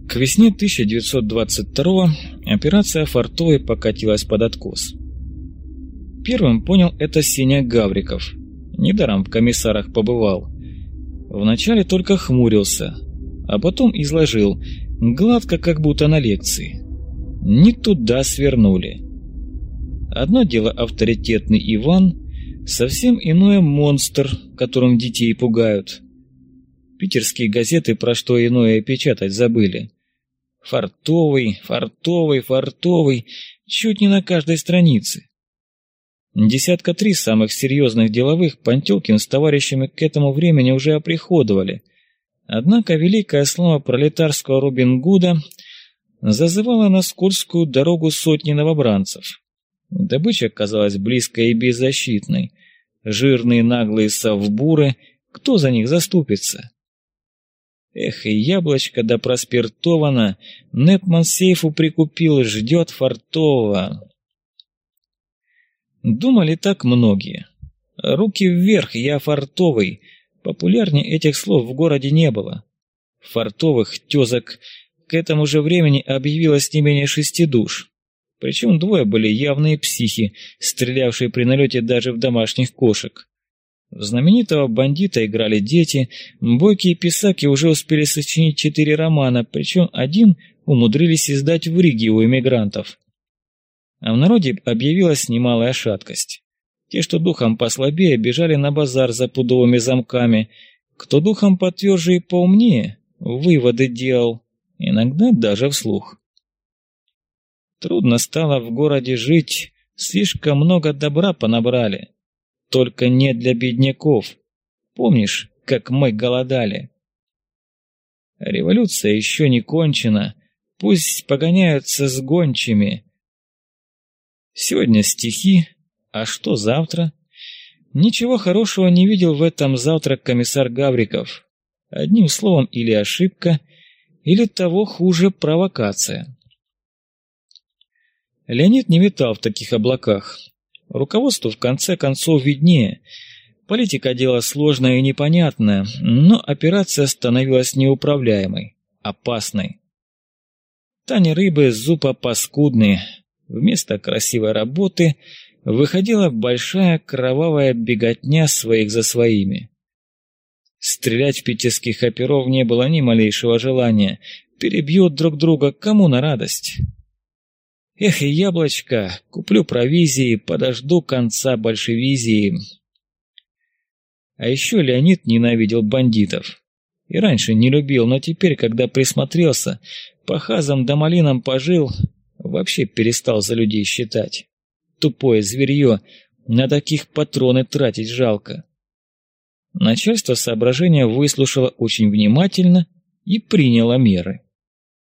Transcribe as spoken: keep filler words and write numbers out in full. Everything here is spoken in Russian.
К весне тысяча девятьсот двадцать второго операция Фартовой покатилась под откос. Первым понял это Сеня Гавриков. Недаром в комиссарах побывал. Вначале только хмурился, а потом изложил, гладко, как будто на лекции. Не туда свернули. Одно дело авторитетный Иван, совсем иное монстр, которым детей пугают. Питерские газеты про что иное печатать забыли. Фартовый, фартовый, фартовый, чуть не на каждой странице. Десятка три самых серьезных деловых Пантелкин с товарищами к этому времени уже оприходовали. Однако великая слава пролетарского Робин Гуда зазывала на скользкую дорогу сотни новобранцев. Добыча казалась близкой и беззащитной. Жирные наглые совбуры, кто за них заступится? Эх, и яблочко да проспиртовано, Непман сейфу прикупил, ждет Фартового. Думали так многие. Руки вверх, я Фартовый. Популярнее этих слов в городе не было. Фартовых тезок к этому же времени объявилось не менее шести душ. Причем двое были явные психи, стрелявшие при налете даже в домашних кошек. В знаменитого бандита играли дети, бойкие писаки уже успели сочинить четыре романа, причем один умудрились издать в Риге у эмигрантов. А в народе объявилась немалая шаткость. Те, что духом послабее, бежали на базар за пудовыми замками. Кто духом потверже и поумнее, выводы делал, иногда даже вслух. Трудно стало в городе жить, слишком много добра понабрали. Только не для бедняков. Помнишь, как мы голодали? Революция еще не кончена, пусть погоняются с гончими. Сегодня стихи, а что завтра? Ничего хорошего не видел в этом завтра комиссар Гавриков. Одним словом, или ошибка, или того хуже провокация. Леонид не витал в таких облаках. Руководству в конце концов виднее. Политика – дело сложное и непонятное, но операция становилась неуправляемой, опасной. Тани рыбы зупа паскудные. Вместо красивой работы выходила большая кровавая беготня своих за своими. Стрелять в питерских оперов не было ни малейшего желания. Перебьют друг друга, кому на радость. Эх, и яблочко, куплю провизии, подожду конца большевизии. А еще Леонид ненавидел бандитов. И раньше не любил, но теперь, когда присмотрелся, по хазам да малинам пожил, вообще перестал за людей считать. Тупое зверье, на таких патроны тратить жалко. Начальство соображения выслушало очень внимательно и приняло меры.